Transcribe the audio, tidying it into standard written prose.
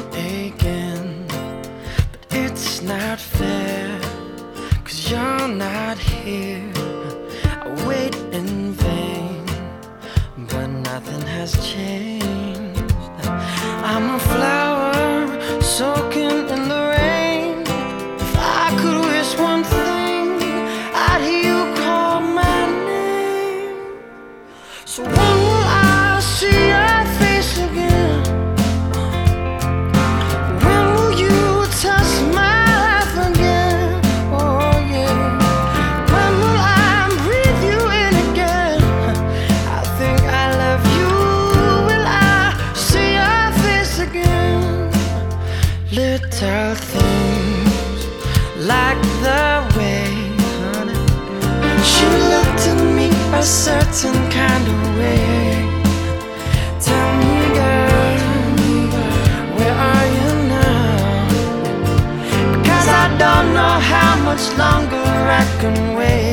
again. But it's not fair, 'cause you're not here. I wait in vain, but nothing has changed. I'm a flower soaking in the rain. If I could wish one thing, I'd hear you call my name. So when will I see your face again? When will you touch my life again? Oh yeah. When will I breathe you in again? I think I love you. Will I see your face again? Little things like the way, honey, she looked at me a certain kind of way. Tell me, girl, where are you now? Because I don't know how much longer I can wait.